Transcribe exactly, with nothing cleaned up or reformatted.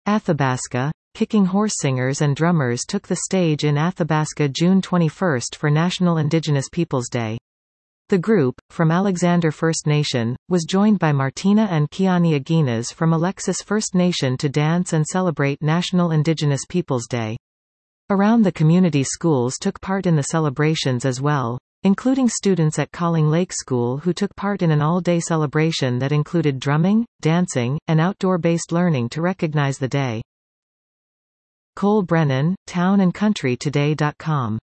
Athabasca. Kicking Horse singers and drummers took the stage in Athabasca June twenty-first for National Indigenous Peoples Day. The group, from Alexander First Nation, was joined by Martina and Kiani Aguinas from Alexis First Nation to dance and celebrate National Indigenous Peoples Day. Around the community schools took part in the celebrations as well, including students at Calling Lake School who took part in an all-day celebration that included drumming, dancing, and outdoor-based learning to recognize the day. Cole Brennan, town and country today dot com